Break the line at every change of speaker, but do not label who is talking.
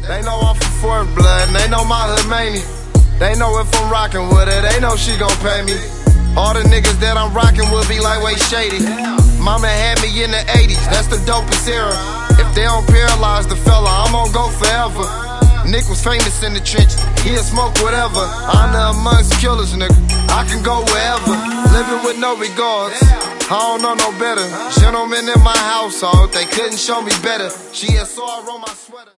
They know I'm from Fort Blood, and they know my hood mania. They know if I'm rockin' with her, they know she gon' pay me. All the niggas that I'm rockin' with be like way shady. Mama had me in the 80s, that's the dopest era. If they don't paralyze the fella, I'm gon' go forever. Nick was famous in the trenches, he'll smoke whatever. Honor amongst killers, nigga, I can go wherever. Living with no regards, I don't know no better. Gentlemen in my household, they couldn't show me better. She had saw I roll my sweater.